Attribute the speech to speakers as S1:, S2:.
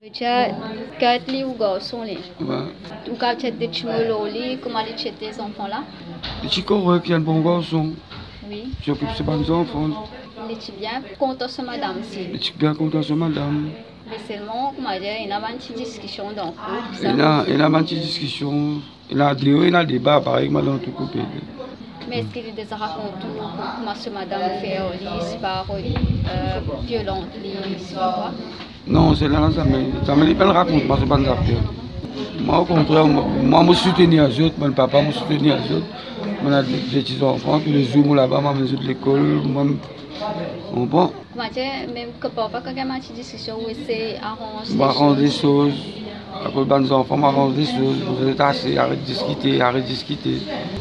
S1: Déjà, quatre li ou garçons li.
S2: Ouais.
S1: Ou quand tu as des chimolos li, comment les tu tes enfants là?
S2: Les petits corrects, il y a un bon garçon.
S1: Oui.
S2: J'occupe ses bonnes enfants.
S1: Les petits bien contents sur madame si.
S2: Les petits bien contents sur madame.
S1: Mais seulement, comment dire, il y a une petite discussion dans le couple.
S2: Il y a une petite discussion. Il y a un débat pareil que madame tout coupé.
S1: Mais est-ce qu'il y a des racontes comment ce madame fait lisse par violente lisse quoi?
S2: Non, c'est là, ça me pas le raconte, moi, c'est pas affaire. Moi, au contraire, moi, je soutiens les autres, mon papa me soutient les autres. On a des petits enfants, tous les jours, là-bas, moi, je vais à l'école, moi, on prend.
S1: Comment dire, même que papa, quand il y a une petite discussion, où c'est arranger.
S2: On arrange des choses. Après, les enfants, on arrange des choses. Vous êtes assez, arrête de discuter, arrête de discuter.